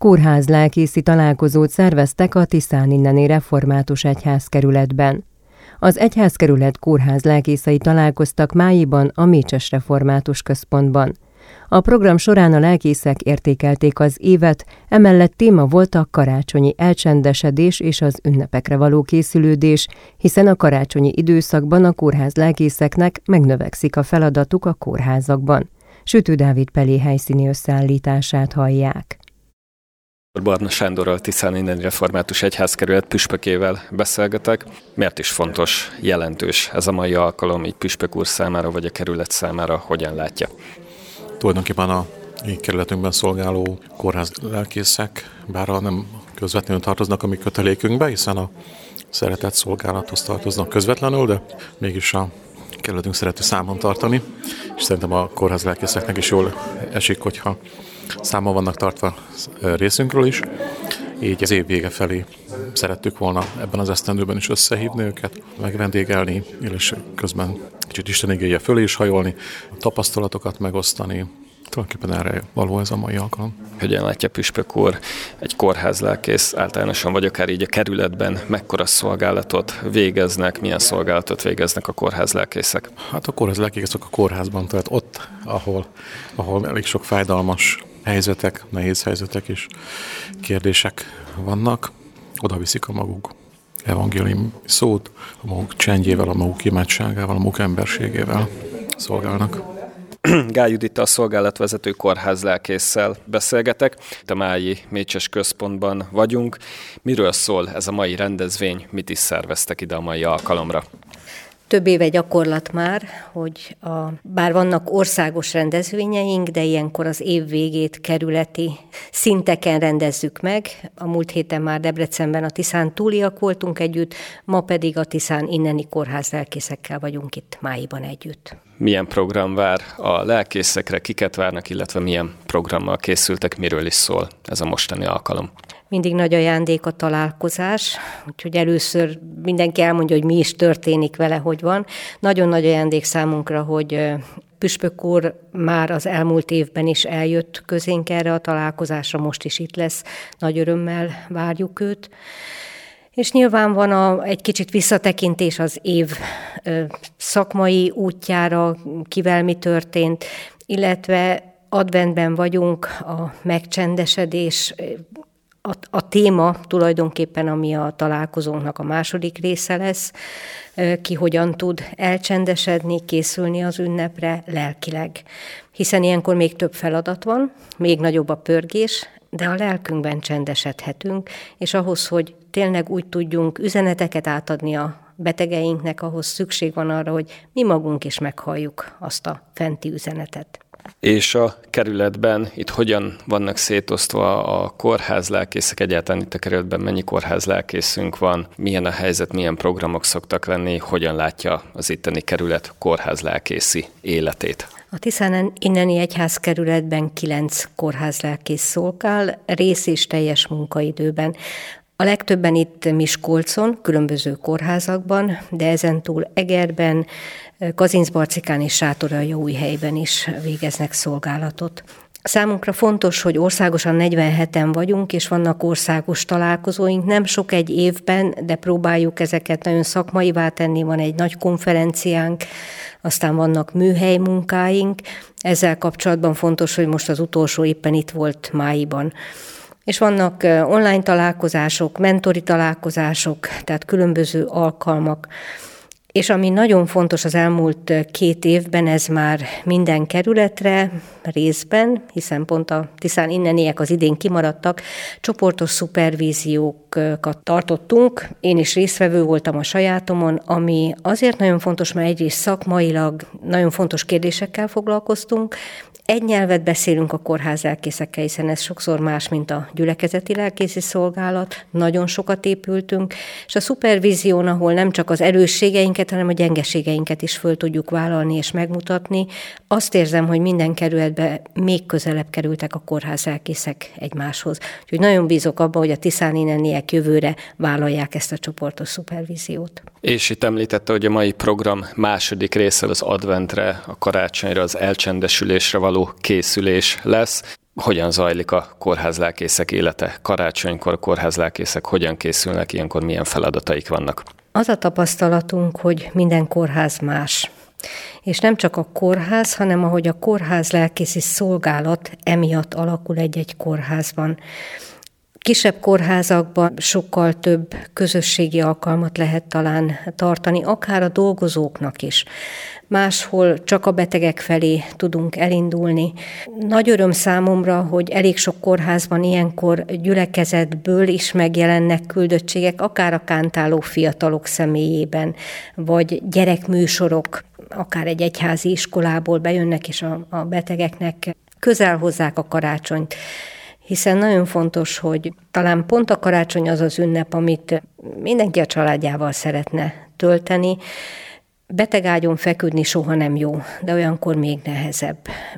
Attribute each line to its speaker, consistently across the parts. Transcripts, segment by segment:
Speaker 1: Kórház-lelkészi találkozót szerveztek a Tiszáninneni Református Egyházkerületben. Az egyházkerület kórház-lelkészei találkoztak májusban a Mécses Református Központban. A program során a lelkészek értékelték az évet, emellett téma volt a karácsonyi elcsendesedés és az ünnepekre való készülődés, hiszen a karácsonyi időszakban a kórház-lelkészeknek megnövekszik a feladatuk a kórházakban. Sütő Dávid Pelé helyszíni összeállítását hallják.
Speaker 2: Barna Sándorral, Tiszáninneni Református Egyházkerület püspökével beszélgetek. Miért is fontos, jelentős ez a mai alkalom így püspök úr számára, vagy a kerület számára, hogyan látja?
Speaker 3: Tulajdonképpen a kerületünkben szolgáló kórház-lelkészek, bár nem közvetlenül tartoznak a mi kötelékünkbe, hiszen a szeretett szolgálathoz tartoznak közvetlenül, de mégis a kerületünk szereti számon tartani, és szerintem a kórház-lelkészeknek is jól esik, hogyha számon vannak tartva részünkről is. Így az év vége felé szerettük volna ebben az esztendőben is összehívni őket, megvendégelni, illetve közben kicsit Isten igéje fölé is hajolni, tapasztalatokat megosztani. Tulajdonképpen erre való ez a mai alkalom.
Speaker 2: Hogyan látja püspök úr, egy kórházlelkész általánosan, vagy akár így a kerületben mekkora szolgálatot végeznek, milyen szolgálatot végeznek a kórházlelkészek?
Speaker 3: Hát a kórházlelkészek a kórházban, tehát ott, ahol elég sok fájdalmas helyzetek, nehéz helyzetek és kérdések vannak, oda viszik a maguk evangélium szót, a maguk csendjével, a maguk imádságával, a maguk emberségével szolgálnak.
Speaker 2: Gály Judittal, a szolgálatvezető kórházlelkésszel beszélgetek. Itt a Mályi Mécses Központban vagyunk. Miről szól ez a mai rendezvény? Mit is szerveztek ide a mai alkalomra?
Speaker 4: Több éve gyakorlat már, hogy bár vannak országos rendezvényeink, de ilyenkor az év végét kerületi szinteken rendezzük meg. A múlt héten már Debrecenben a Tiszántúliak voltunk együtt, ma pedig a Tiszáninneni kórházlelkészekkel vagyunk itt Májban együtt.
Speaker 2: Milyen program vár a lelkészekre, kiket várnak, illetve milyen programmal készültek, miről is szól ez a mostani alkalom?
Speaker 4: Mindig nagy ajándék a találkozás, úgyhogy először mindenki elmondja, hogy mi is történik vele, hogy van. Nagyon nagy ajándék számunkra, hogy püspök úr már az elmúlt évben is eljött közénk erre a találkozásra, most is itt lesz, nagy örömmel várjuk őt. És nyilván van egy kicsit visszatekintés az év szakmai útjára, kivel mi történt, illetve adventben vagyunk, a megcsendesedés, a téma tulajdonképpen, ami a találkozónknak a második része lesz, ki hogyan tud elcsendesedni, készülni az ünnepre lelkileg. Hiszen ilyenkor még több feladat van, még nagyobb a pörgés, de a lelkünkben csendesedhetünk, és ahhoz, hogy tényleg úgy tudjunk üzeneteket átadni a betegeinknek, ahhoz szükség van arra, hogy mi magunk is meghalljuk azt a fenti üzenetet.
Speaker 2: És a kerületben itt hogyan vannak szétosztva a kórházlelkészek? Egyáltalán itt a kerületben mennyi kórházlelkészünk van? Milyen a helyzet, milyen programok szoktak lenni? Hogyan látja az itteni kerület kórházlelkészi életét?
Speaker 4: A Tiszáninneni Egyházkerületben 9 kórházlelkész szolgál, rész és teljes munkaidőben. A legtöbben itt Miskolcon, különböző kórházakban, de ezentúl Egerben, Kazincbarcikán és Sátoraljaújhelyben is végeznek szolgálatot. Számunkra fontos, hogy országosan 47-en vagyunk, és vannak országos találkozóink, nem sok egy évben, de próbáljuk ezeket nagyon szakmaivá tenni, van egy nagy konferenciánk, aztán vannak műhely munkáink. Ezzel kapcsolatban fontos, hogy most az utolsó éppen itt volt májban. És vannak online találkozások, mentori találkozások, tehát különböző alkalmak. És ami nagyon fontos az elmúlt 2 évben, ez már minden kerületre részben, hiszen pont a Tiszáninneniek az idén kimaradtak, csoportos szupervíziókat tartottunk. Én is résztvevő voltam a sajátomon, ami azért nagyon fontos, mert egyrészt szakmailag nagyon fontos kérdésekkel foglalkoztunk. Egy nyelvet beszélünk a kórházlelkészekkel, hiszen ez sokszor más, mint a gyülekezeti lelkészi szolgálat. Nagyon sokat épültünk, és a szupervízión, ahol nem csak az erősségeinket, hanem a gyengeségeinket is föl tudjuk vállalni és megmutatni, azt érzem, hogy minden kerületbe még közelebb kerültek a kórházlelkészek egymáshoz. Úgyhogy nagyon bízok abban, hogy a Tiszáninneniek jövőre vállalják ezt a csoportos szupervíziót.
Speaker 2: És itt említette, hogy a mai program második része az adventre, a karácsonyra, az elcsendesülésre való készülés lesz. hogyan zajlik a kórházlelkészek élete? Karácsonykor a kórházlelkészek hogyan készülnek, ilyenkor milyen feladataik vannak?
Speaker 4: Az a tapasztalatunk, hogy minden kórház más. És nem csak a kórház, hanem ahogy a kórházlelkészi szolgálat emiatt alakul egy-egy kórházban. Kisebb kórházakban sokkal több közösségi alkalmat lehet talán tartani, akár a dolgozóknak is. Máshol csak a betegek felé tudunk elindulni. Nagy öröm számomra, hogy elég sok kórházban ilyenkor gyülekezetből is megjelennek küldöttségek, akár a kántáló fiatalok személyében, vagy gyerekműsorok, akár egy egyházi iskolából bejönnek, és a betegeknek közel hozzák a karácsonyt. Hiszen nagyon fontos, hogy talán pont a karácsony az az ünnep, amit mindenki a családjával szeretne tölteni. Betegágyon feküdni soha nem jó, de olyankor még nehezebb.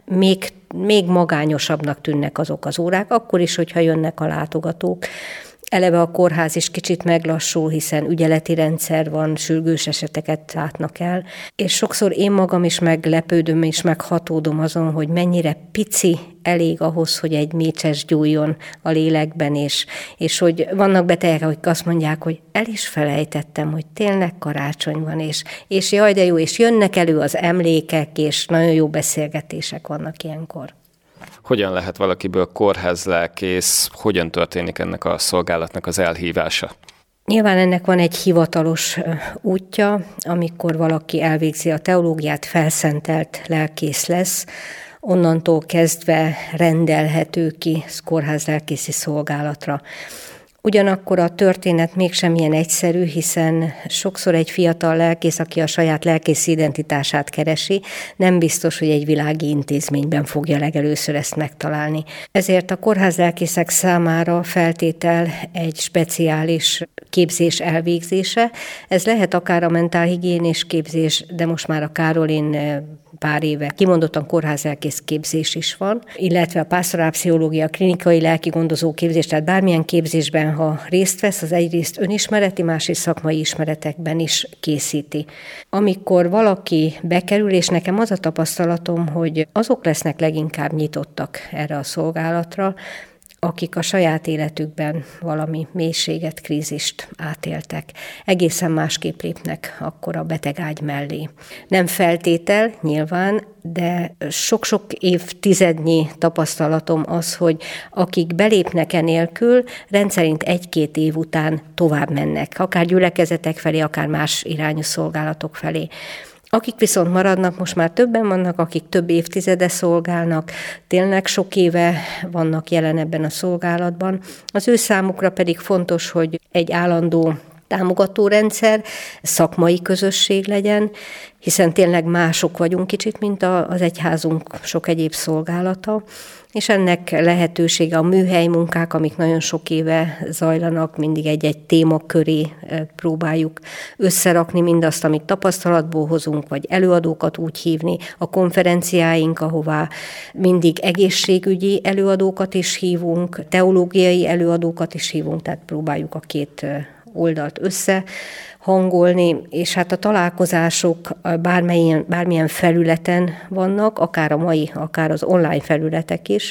Speaker 4: Még magányosabbnak tűnnek azok az órák, akkor is, hogyha jönnek a látogatók. Eleve a kórház is kicsit meglassul, hiszen ügyeleti rendszer van, sürgős eseteket látnak el, és sokszor én magam is meglepődöm és meghatódom azon, hogy mennyire pici elég ahhoz, hogy egy mécses gyújjon a lélekben, és hogy vannak betegek, akik azt mondják, hogy el is felejtettem, hogy tényleg karácsony van, és jaj, de jó, és jönnek elő az emlékek, és nagyon jó beszélgetések vannak ilyenkor.
Speaker 2: Hogyan lehet valakiből kórházlelkész, hogyan történik ennek a szolgálatnak az elhívása?
Speaker 4: Nyilván ennek van egy hivatalos útja, amikor valaki elvégzi a teológiát, felszentelt lelkész lesz, onnantól kezdve rendelhető ki kórházlelkészi szolgálatra. Ugyanakkor a történet mégsem ilyen egyszerű, hiszen sokszor egy fiatal lelkész, aki a saját lelkész identitását keresi, nem biztos, hogy egy világi intézményben fogja legelőször ezt megtalálni. Ezért a kórházlelkészek számára feltétel egy speciális képzés elvégzése. Ez lehet akár a mentálhigiénés képzés, de most már a Károlin pár éve kimondottan kórházlelkész képzés is van, illetve a pásztorálpszichológia, klinikai lelkigondozó képzés, tehát bármilyen képzésben, ha részt vesz, az egyrészt önismereti, másrészt szakmai ismeretekben is készíti. Amikor valaki bekerül, és nekem az a tapasztalatom, hogy azok lesznek leginkább nyitottak erre a szolgálatra, akik a saját életükben valami mélységet, krízist átéltek. Egészen másképp lépnek akkor a betegágy mellé. Nem feltétel, nyilván, de sok-sok évtizednyi tapasztalatom az, hogy akik belépnek enélkül, rendszerint 1-2 év után tovább mennek, akár gyülekezetek felé, akár más irányú szolgálatok felé. Akik viszont maradnak, most már többen vannak, akik több évtizede szolgálnak, tényleg sok éve vannak jelen ebben a szolgálatban. Az ő számukra pedig fontos, hogy egy állandó támogatórendszer, szakmai közösség legyen, hiszen tényleg mások vagyunk kicsit, mint az egyházunk sok egyéb szolgálata, és ennek lehetősége a műhelymunkák, amik nagyon sok éve zajlanak, mindig egy-egy téma köré próbáljuk összerakni mindazt, amit tapasztalatból hozunk, vagy előadókat úgy hívni, a konferenciáink, ahová mindig egészségügyi előadókat is hívunk, teológiai előadókat is hívunk, tehát próbáljuk a két oldalt összehangolni, és hát a találkozások bármilyen felületen vannak, akár a mai, akár az online felületek is.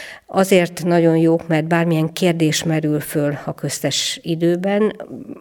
Speaker 4: Azért nagyon jók, mert bármilyen kérdés merül föl a köztes időben,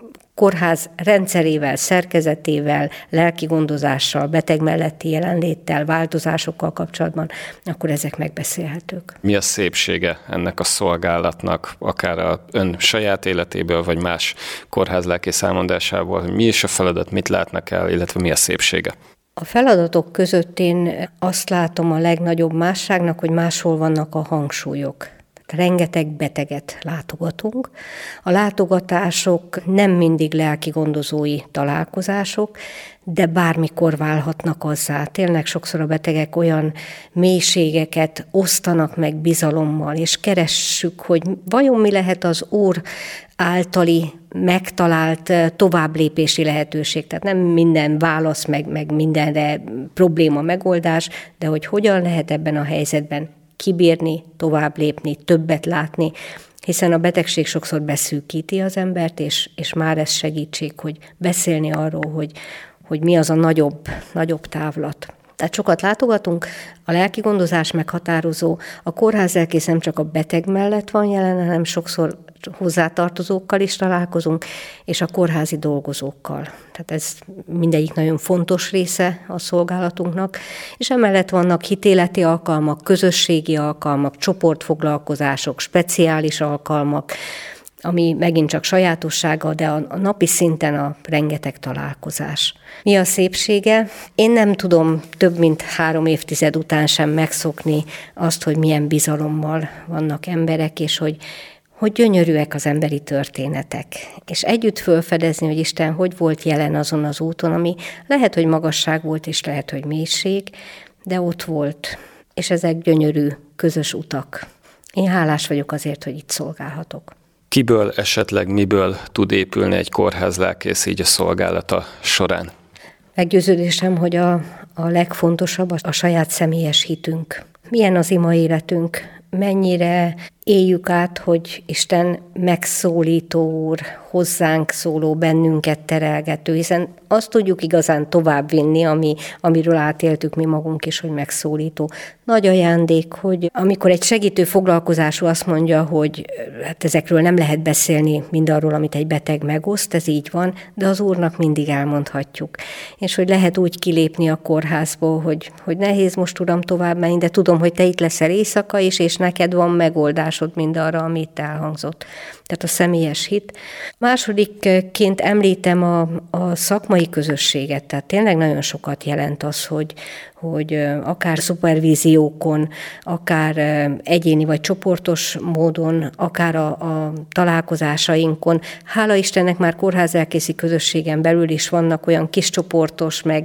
Speaker 4: kórház rendszerével, szerkezetével, lelki gondozással, beteg melletti jelenléttel, változásokkal kapcsolatban, akkor ezek megbeszélhetők.
Speaker 2: Mi a szépsége ennek a szolgálatnak, akár a ön saját életéből, vagy más kórházlelkész elmondásából, hogy mi is a feladat, mit látnak el, illetve mi a szépsége?
Speaker 4: A feladatok között én azt látom a legnagyobb másságnak, hogy máshol vannak a hangsúlyok. Rengeteg beteget látogatunk. A látogatások nem mindig lelkigondozói találkozások, de bármikor válhatnak azzá. Tényleg sokszor a betegek olyan mélységeket osztanak meg bizalommal, és keressük, hogy vajon mi lehet az Úr általi megtalált továbblépési lehetőség. Tehát nem minden válasz, meg mindenre probléma megoldás, de hogy hogyan lehet ebben a helyzetben kibírni, tovább lépni, többet látni, hiszen a betegség sokszor beszűkíti az embert, és már ez segítség, hogy beszélni arról, hogy mi az a nagyobb távlat. Tehát sokat látogatunk, a lelki gondozás meghatározó, a kórházlelkész nem csak a beteg mellett van jelen, hanem sokszor hozzátartozókkal is találkozunk, és a kórházi dolgozókkal. Tehát ez mindegyik nagyon fontos része a szolgálatunknak, és emellett vannak hitéleti alkalmak, közösségi alkalmak, csoportfoglalkozások, speciális alkalmak, ami megint csak sajátossága, de a napi szinten a rengeteg találkozás. Mi a szépsége? Én nem tudom több mint 3 évtized után sem megszokni azt, hogy milyen bizalommal vannak emberek, és hogy gyönyörűek az emberi történetek. És együtt felfedezni, hogy Isten hogy volt jelen azon az úton, ami lehet, hogy magasság volt, és lehet, hogy mélység, de ott volt. És ezek gyönyörű, közös utak. Én hálás vagyok azért, hogy itt szolgálhatok.
Speaker 2: Kiből, esetleg miből tud épülni egy kórházlelkész így a szolgálata során?
Speaker 4: Meggyőződésem, hogy a legfontosabb a saját személyes hitünk. Milyen az ima életünk, mennyire éljük át, hogy Isten megszólító Úr, hozzánk szóló, bennünket terelgető, hiszen azt tudjuk igazán továbbvinni, amiről átéltük mi magunk is, hogy megszólító. Nagy ajándék, hogy amikor egy segítő foglalkozású azt mondja, hogy hát ezekről nem lehet beszélni mindarról, amit egy beteg megoszt, ez így van, de az Úrnak mindig elmondhatjuk. És hogy lehet úgy kilépni a kórházból, hogy nehéz most, Uram, tovább menni, de tudom, hogy te itt leszel éjszaka is, és neked van megoldásod mindarra, ami itt elhangzott. Tehát a személyes hit. Másodikként említem a szakmai közösséget, tehát tényleg nagyon sokat jelent az, hogy akár szupervíziókon, akár egyéni vagy csoportos módon, akár a találkozásainkon. Hála Istennek már kórházlelkészi közösségen belül is vannak olyan kis csoportos, meg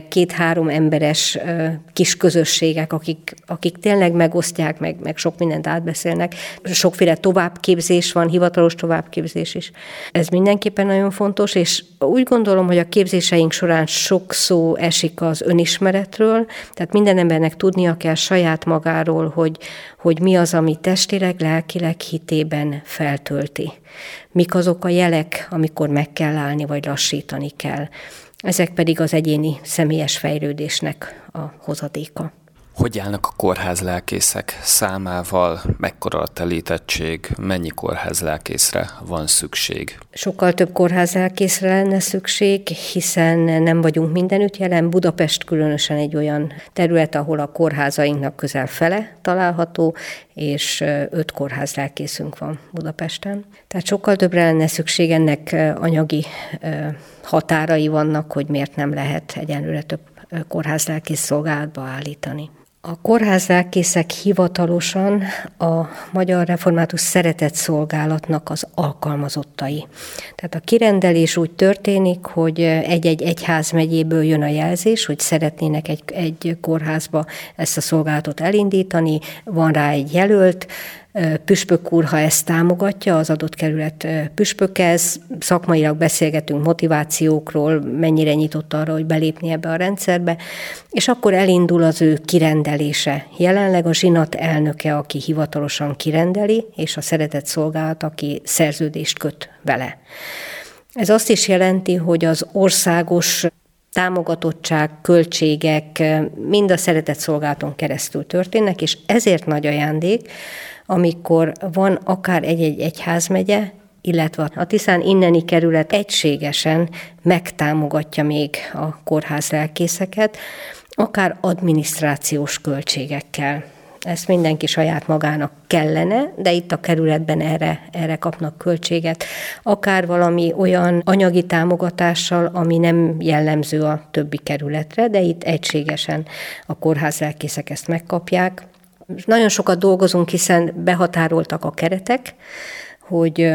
Speaker 4: 2-3 emberes kis közösségek, akik tényleg megosztják, meg sok mindent átbeszélnek. Sokféle továbbképzés van, hivatalos továbbképzés is. Ez mindenképpen nagyon fontos, és úgy gondolom, hogy a képzéseink során sok szó esik az önismeretről, tehát minden embernek tudnia kell saját magáról, hogy mi az, ami testileg, lelkileg, hitében feltölti. Mik azok a jelek, amikor meg kell állni, vagy lassítani kell. Ezek pedig az egyéni személyes fejlődésnek a hozadéka.
Speaker 2: Hogy állnak a kórházlelkészek számával, mekkora a telítettség, mennyi kórházlelkészre van szükség?
Speaker 4: Sokkal több kórházlelkészre lenne szükség, hiszen nem vagyunk mindenütt jelen. Budapest különösen egy olyan terület, ahol a kórházainknak közel fele található, és 5 kórházlelkészünk van Budapesten. Tehát sokkal többre lenne szükség, ennek anyagi határai vannak, hogy miért nem lehet egyenlőre több kórházlelkész szolgálatba állítani. A kórházlelkészek hivatalosan a Magyar Református Szeretett Szolgálatnak az alkalmazottai. Tehát a kirendelés úgy történik, hogy egy-egy egyházmegyéből jön a jelzés, hogy szeretnének egy kórházba ezt a szolgálatot elindítani, van rá egy jelölt, püspök úr, ha ezt támogatja, az adott kerület püspöke, szakmailag beszélgetünk motivációkról, mennyire nyitott arra, hogy belépni ebbe a rendszerbe, és akkor elindul az ő kirendelése. Jelenleg a zsinat elnöke, aki hivatalosan kirendeli, és a szeretett szolgálat, aki szerződést köt vele. Ez azt is jelenti, hogy az országos támogatottság, költségek mind a szeretett szolgálaton keresztül történnek, és ezért nagy ajándék, amikor van akár egy egyházmegye, illetve a Tiszán inneni kerület egységesen megtámogatja még a kórházlelkészeket, akár adminisztrációs költségekkel. Ezt mindenki saját magának kellene, de itt a kerületben erre kapnak költséget. Akár valami olyan anyagi támogatással, ami nem jellemző a többi kerületre, de itt egységesen a kórházlelkészek ezt megkapják. Nagyon sokat dolgozunk, hiszen behatároltak a keretek, hogy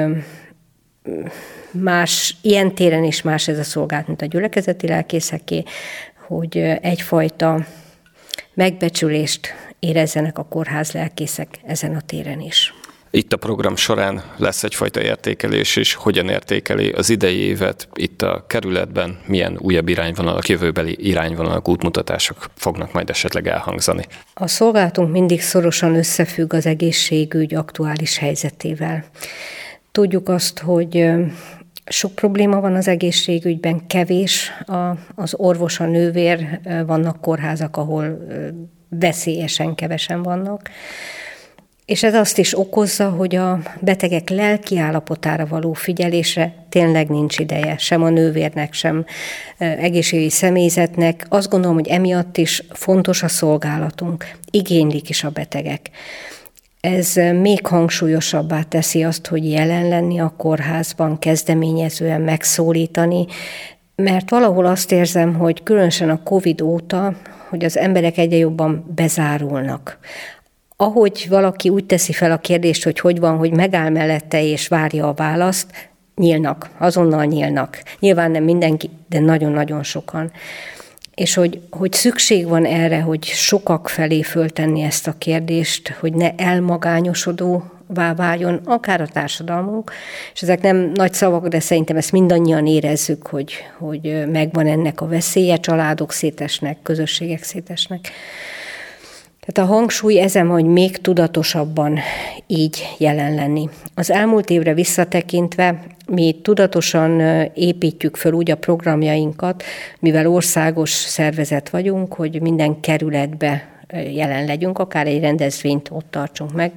Speaker 4: más, ilyen téren is más ez a szolgálat, mint a gyülekezeti lelkészeké, hogy egyfajta megbecsülést érezzenek a kórházlelkészek ezen a téren is.
Speaker 2: Itt a program során lesz egyfajta értékelés is. Hogyan értékeli az idei évet itt a kerületben? Milyen újabb irányvonalak, jövőbeli irányvonalak, útmutatások fognak majd esetleg elhangzani?
Speaker 4: A szolgálatunk mindig szorosan összefügg az egészségügy aktuális helyzetével. Tudjuk azt, hogy Sok probléma van az egészségügyben, kevés az orvos, a nővér, vannak kórházak, ahol veszélyesen kevesen vannak. És ez azt is okozza, hogy a betegek lelki állapotára való figyelésre tényleg nincs ideje, sem a nővérnek, sem egészségügyi személyzetnek. Azt gondolom, hogy emiatt is fontos a szolgálatunk, igénylik is a betegek. Ez még hangsúlyosabbá teszi azt, hogy jelen lenni a kórházban, kezdeményezően megszólítani, mert valahol azt érzem, hogy különösen a Covid óta, hogy az emberek egyre jobban bezárulnak. Ahogy valaki úgy teszi fel a kérdést, hogy van, hogy megáll mellette és várja a választ, nyílnak, azonnal nyílnak. Nyilván nem mindenki, de nagyon-nagyon sokan. És hogy szükség van erre, hogy sokak felé föltenni ezt a kérdést, hogy ne elmagányosodóvá váljon, akár a társadalmunk. És ezek nem nagy szavak, de szerintem ezt mindannyian érezzük, hogy megvan ennek a veszélye, családok szétesnek, közösségek szétesnek. Tehát a hangsúly ezen, hogy még tudatosabban így jelen lenni. Az elmúlt évre visszatekintve mi tudatosan építjük föl úgy a programjainkat, mivel országos szervezet vagyunk, hogy minden kerületbe jelen legyünk, akár egy rendezvényt ott tartsunk meg.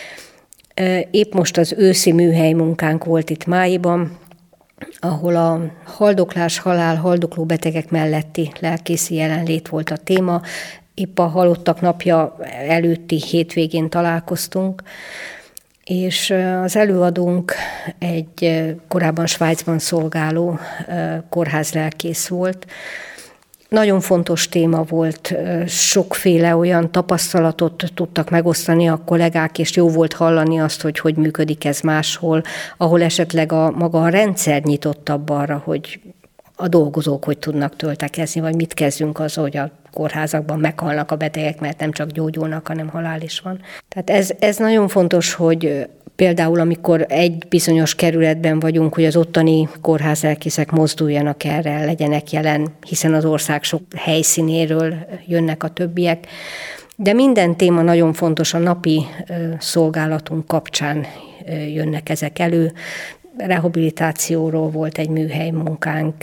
Speaker 4: Épp most az őszi műhely munkánk volt itt májban, ahol a haldoklás, halál, haldokló betegek melletti lelkészi jelenlét volt a téma. Épp a halottak napja előtti hétvégén találkoztunk, és az előadónk egy korábban Svájcban szolgáló kórházlelkész volt. Nagyon fontos téma volt, sokféle olyan tapasztalatot tudtak megosztani a kollégák, és jó volt hallani azt, hogy működik ez máshol, ahol esetleg maga a rendszer nyitottabb arra, hogy a dolgozók hogy tudnak töltekezni, vagy mit kezdjünk azzal, hogy a kórházakban meghalnak a betegek, mert nem csak gyógyulnak, hanem halál is van. Tehát ez nagyon fontos, hogy például amikor egy bizonyos kerületben vagyunk, hogy az ottani kórházlelkészek mozduljanak erre, legyenek jelen, hiszen az ország sok helyszínéről jönnek a többiek. De minden téma nagyon fontos, a napi szolgálatunk kapcsán jönnek ezek elő. Rehabilitációról volt egy műhely munkánk,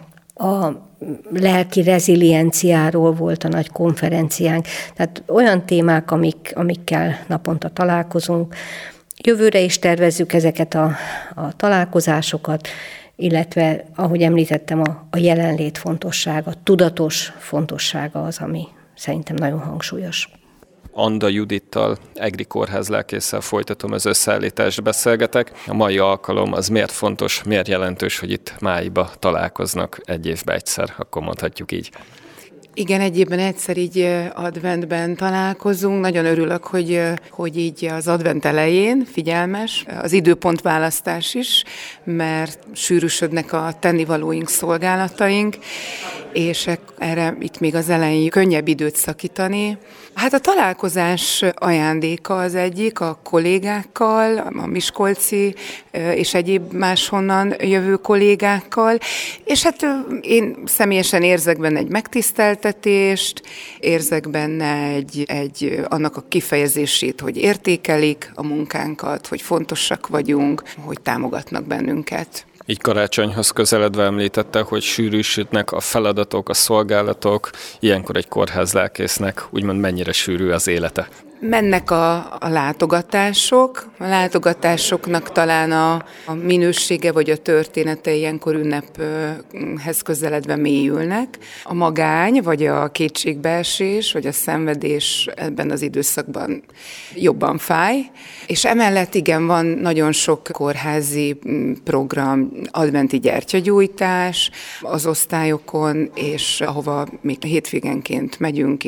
Speaker 4: a lelki rezilienciáról volt a nagy konferenciánk, tehát olyan témák, amikkel naponta találkozunk. Jövőre is tervezzük ezeket a találkozásokat, illetve, ahogy említettem, a jelenlét fontossága, tudatos fontossága az, ami szerintem nagyon hangsúlyos.
Speaker 2: Anda Judittal, EGRI kórházlelkésszel folytatom az összeállítást, beszélgetek. A mai alkalom az miért fontos, miért jelentős, hogy itt májba találkoznak egy évben egyszer, akkor mondhatjuk így.
Speaker 5: Igen, egy évben egyszer így adventben találkozunk. Nagyon örülök, hogy így az advent elején figyelmes, az időpontválasztás is, mert sűrűsödnek a tennivalóink, szolgálataink, és erre itt még az elején könnyebb időt szakítani. Hát a találkozás ajándéka az egyik, a kollégákkal, a miskolci és egyéb máshonnan jövő kollégákkal, és hát én személyesen érzek benne egy megtiszteltetést, érzek benne egy annak a kifejezését, hogy értékelik a munkánkat, hogy fontosak vagyunk, hogy támogatnak bennünket.
Speaker 2: Így karácsonyhoz közeledve említette, hogy sűrűsödnek a feladatok, a szolgálatok, ilyenkor egy kórházlelkésznek úgymond mennyire sűrű az élete?
Speaker 5: Mennek a látogatások. A látogatásoknak talán a minősége vagy a története ilyenkor ünnephez közeledve mélyülnek. A magány, vagy a kétségbeesés, vagy a szenvedés ebben az időszakban jobban fáj. És emellett igen, van nagyon sok kórházi program, adventi gyertyagyújtás az osztályokon, és ahova még hétvégenként megyünk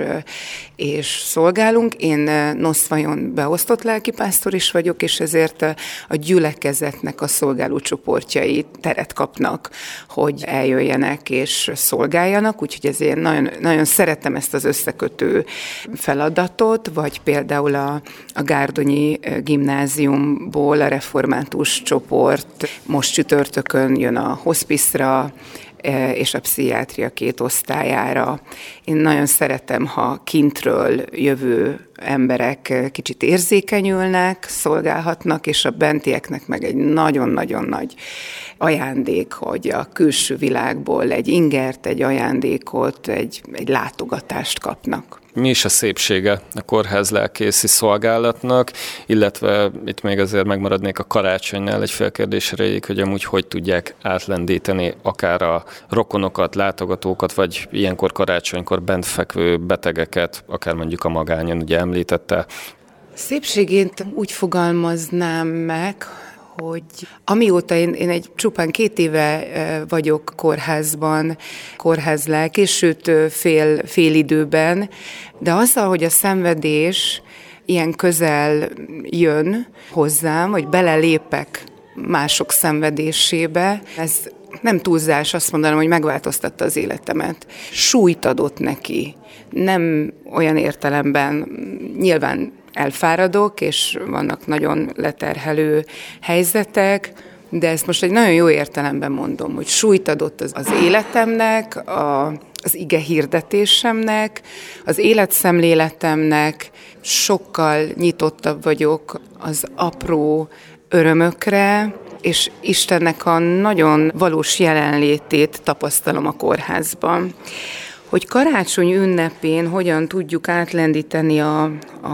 Speaker 5: és szolgálunk. Én Noszvajon beosztott lelkipásztor is vagyok, és ezért a gyülekezetnek a szolgálócsoportjai teret kapnak, hogy eljöjjenek és szolgáljanak, úgyhogy ezért nagyon, nagyon szeretem ezt az összekötő feladatot, vagy például a Gárdonyi gimnáziumból a református csoport most csütörtökön jön a hospice-ra, és a pszichiátria 2 osztályára. Én nagyon szeretem, ha kintről jövő emberek kicsit érzékenyülnek, szolgálhatnak, és a bentieknek meg egy nagyon-nagyon nagy ajándék, hogy a külső világból egy ingert, egy ajándékot, egy látogatást kapnak.
Speaker 2: Mi is a szépsége a kórházlelkészi szolgálatnak, illetve itt még azért megmaradnék a karácsonynál egy félkérdés erejéig, hogy amúgy hogy tudják átlendíteni akár a rokonokat, látogatókat, vagy ilyenkor karácsonykor bent fekvő betegeket, akár mondjuk a magányon, ugye említette.
Speaker 5: Szépségét úgy fogalmaznám meg, hogy amióta én egy csupán 2 éve vagyok kórházban, kórházlelkész, sőt fél időben, de azzal, hogy a szenvedés ilyen közel jön hozzám, hogy belelépek mások szenvedésébe, ez nem túlzás azt mondanom, hogy megváltoztatta az életemet. Súlyt adott neki. Nem olyan értelemben, nyilván elfáradok, és vannak nagyon leterhelő helyzetek, de ezt most egy nagyon jó értelemben mondom, hogy súlyt adott az életemnek, az ige hirdetésemnek, az életszemléletemnek, sokkal nyitottabb vagyok az apró örömökre, és Istennek a nagyon valós jelenlétét tapasztalom a kórházban. Hogy karácsony ünnepén hogyan tudjuk átlendíteni a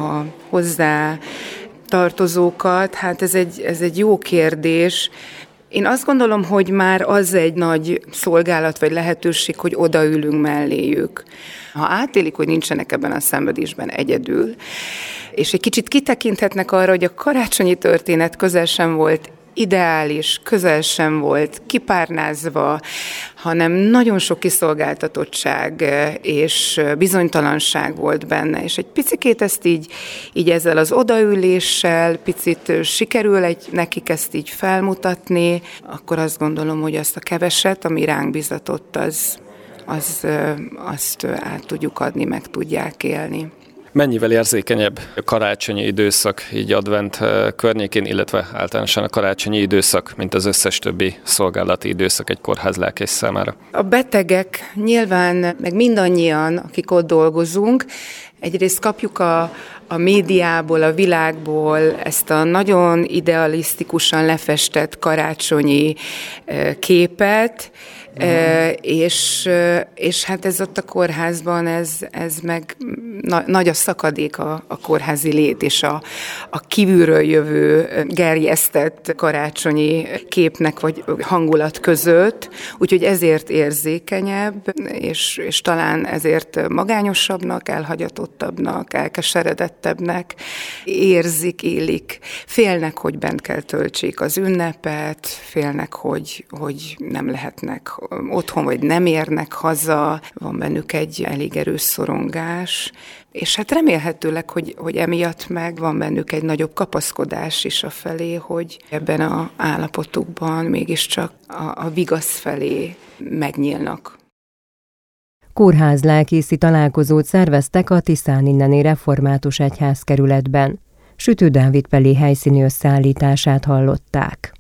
Speaker 5: hozzá tartozókat, hát ez egy jó kérdés. Én azt gondolom, hogy már az egy nagy szolgálat vagy lehetőség, hogy odaülünk melléjük. Ha átélik, hogy nincsenek ebben a szenvedésben egyedül, és egy kicsit kitekinthetnek arra, hogy a karácsonyi történet közel sem volt ideális, közel sem volt kipárnázva, hanem nagyon sok kiszolgáltatottság és bizonytalanság volt benne. És egy picikét ezt így ezzel az odaüléssel, picit sikerül nekik ezt így felmutatni, akkor azt gondolom, hogy azt a keveset, ami ránk bizatott, azt át tudjuk adni, meg tudják élni.
Speaker 2: Mennyivel érzékenyebb a karácsonyi időszak, így advent környékén, illetve általánosan a karácsonyi időszak, mint az összes többi szolgálati időszak egy kórházlelkész számára?
Speaker 5: A betegek nyilván, meg mindannyian, akik ott dolgozunk, egyrészt kapjuk a médiából, a világból ezt a nagyon idealisztikusan lefestett karácsonyi képet, és hát ez ott a kórházban, ez meg nagy a szakadék a kórházi lét és a kívülről jövő gerjesztett karácsonyi képnek vagy hangulat között, úgyhogy ezért érzékenyebb, és talán ezért magányosabbnak, elhagyatottabbnak, elkeseredettebbnek érzik, élik. Félnek, hogy bent kell töltsék az ünnepet, félnek, hogy nem lehetnek otthon, vagy nem érnek haza, van bennük egy elég erős szorongás, és hát remélhetőleg, hogy emiatt meg van bennük egy nagyobb kapaszkodás is afelé, hogy ebben az állapotukban mégiscsak a vigasz felé megnyílnak.
Speaker 1: Kórházlelkészi találkozót szerveztek a Tiszáninneni Református Egyházkerületben. Sütő Dávid Peli helyszíni összeállítását hallották.